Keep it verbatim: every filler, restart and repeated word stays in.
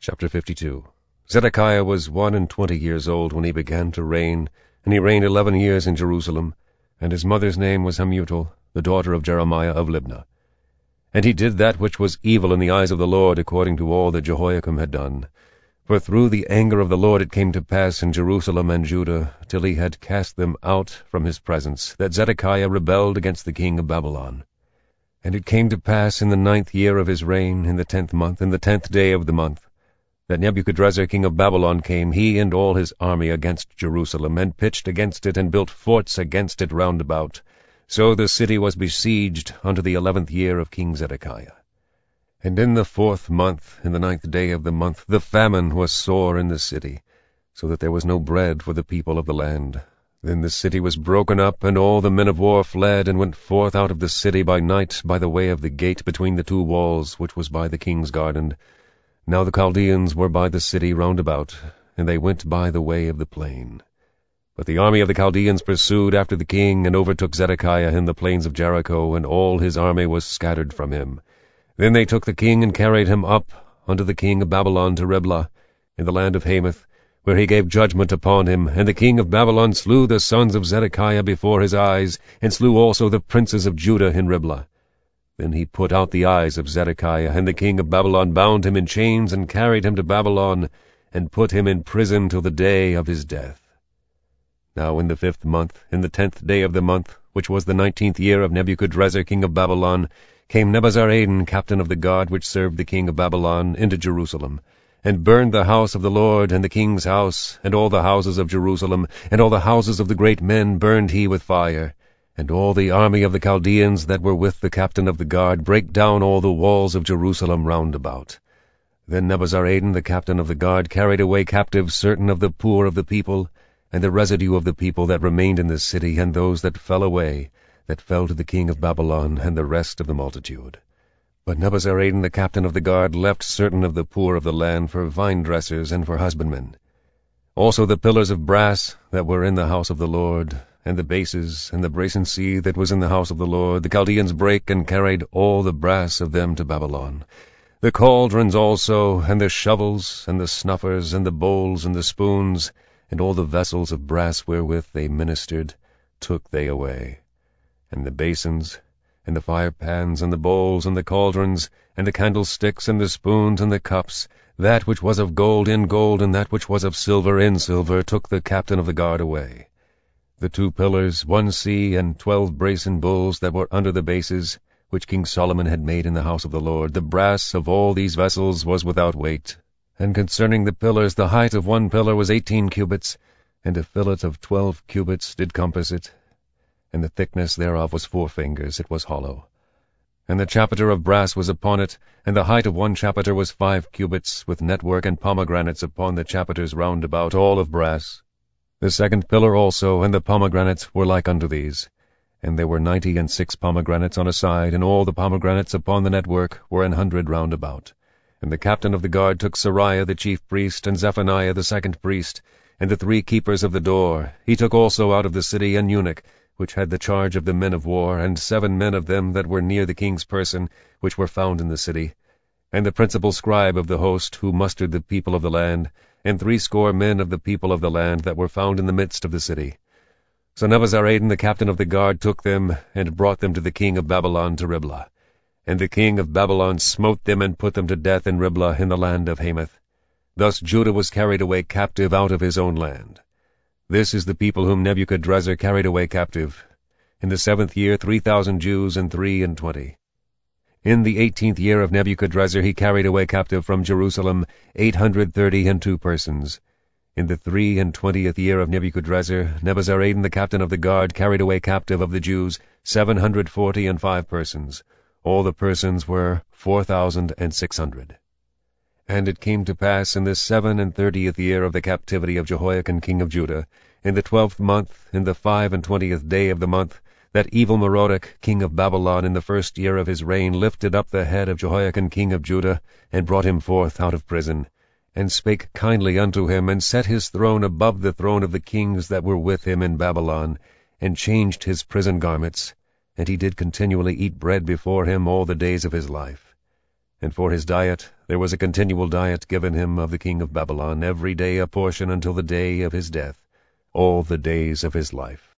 Chapter fifty-two. Zedekiah was one and twenty years old when he began to reign, and he reigned eleven years in Jerusalem, and his mother's name was Hamutal, the daughter of Jeremiah of Libnah. And he did that which was evil in the eyes of the Lord, according to all that Jehoiakim had done. For through the anger of the Lord it came to pass in Jerusalem and Judah, till he had cast them out from his presence, that Zedekiah rebelled against the king of Babylon. And it came to pass in the ninth year of his reign, in the tenth month, in the tenth day of the month, that Nebuchadrezzar king of Babylon came, he and all his army, against Jerusalem, and pitched against it, and built forts against it round about. So the city was besieged unto the eleventh year of King Zedekiah. And in the fourth month, in the ninth day of the month, the famine was sore in the city, so that there was no bread for the people of the land. Then the city was broken up, and all the men of war fled, and went forth out of the city by night by the way of the gate between the two walls, which was by the king's garden. Now the Chaldeans were by the city round about, and they went by the way of the plain. But the army of the Chaldeans pursued after the king, and overtook Zedekiah in the plains of Jericho, and all his army was scattered from him. Then they took the king, and carried him up unto the king of Babylon to Riblah, in the land of Hamath, where he gave judgment upon him. And the king of Babylon slew the sons of Zedekiah before his eyes, and slew also the princes of Judah in Riblah. Then he put out the eyes of Zedekiah, and the king of Babylon bound him in chains, and carried him to Babylon, and put him in prison till the day of his death. Now in the fifth month, in the tenth day of the month, which was the nineteenth year of Nebuchadrezzar king of Babylon, came Nebuzaradan, captain of the guard which served the king of Babylon, into Jerusalem, and burned the house of the Lord, and the king's house, and all the houses of Jerusalem, and all the houses of the great men burned he with fire. And all the army of the Chaldeans that were with the captain of the guard brake down all the walls of Jerusalem round about. Then Nebuzaradan, the captain of the guard, carried away captive certain of the poor of the people, and the residue of the people that remained in the city, and those that fell away, that fell to the king of Babylon, and the rest of the multitude. But Nebuzaradan, the captain of the guard, left certain of the poor of the land for vine-dressers and for husbandmen. Also the pillars of brass that were in the house of the Lord, and the bases, and the brasen sea that was in the house of the Lord, the Chaldeans brake, and carried all the brass of them to Babylon. The cauldrons also, and the shovels, and the snuffers, and the bowls, and the spoons, and all the vessels of brass wherewith they ministered, took they away. And the basins, and the firepans, and the bowls, and the cauldrons, and the candlesticks, and the spoons, and the cups, that which was of gold in gold, and that which was of silver in silver, took the captain of the guard away. The two pillars, one sea, and twelve brasen bowls that were under the bases, which King Solomon had made in the house of the Lord, the brass of all these vessels was without weight. And concerning the pillars, the height of one pillar was eighteen cubits, and a fillet of twelve cubits did compass it, and the thickness thereof was four fingers, it was hollow. And the chapiter of brass was upon it, and the height of one chapiter was five cubits, with network and pomegranates upon the chapiters round about, all of brass. The second pillar also, and the pomegranates, were like unto these. And there were ninety and six pomegranates on a side, and all the pomegranates upon the network were an hundred round about. And the captain of the guard took Sariah the chief priest, and Zephaniah the second priest, and the three keepers of the door. He took also out of the city an eunuch, which had the charge of the men of war, and seven men of them that were near the king's person, which were found in the city, and the principal scribe of the host, who mustered the people of the land, and threescore men of the people of the land that were found in the midst of the city. So Nebuzaradan the captain of the guard took them, and brought them to the king of Babylon to Riblah. And the king of Babylon smote them, and put them to death in Riblah in the land of Hamath. Thus Judah was carried away captive out of his own land. This is the people whom Nebuchadrezzar carried away captive. In the seventh year three thousand Jews and three and twenty. In the eighteenth year of Nebuchadrezzar he carried away captive from Jerusalem eight hundred thirty and two persons. In the three and twentieth year of Nebuchadrezzar, Nebuzaradan the captain of the guard carried away captive of the Jews seven hundred forty and five persons. All the persons were four thousand and six hundred. And it came to pass in the seven and thirtieth year of the captivity of Jehoiakim king of Judah, in the twelfth month, in the five and twentieth day of the month, that evil Merodach king of Babylon in the first year of his reign lifted up the head of Jehoiakim king of Judah, and brought him forth out of prison, and spake kindly unto him, and set his throne above the throne of the kings that were with him in Babylon, and changed his prison garments, and he did continually eat bread before him all the days of his life. And for his diet There was a continual diet given him of the king of Babylon, every day a portion until the day of his death, all the days of his life.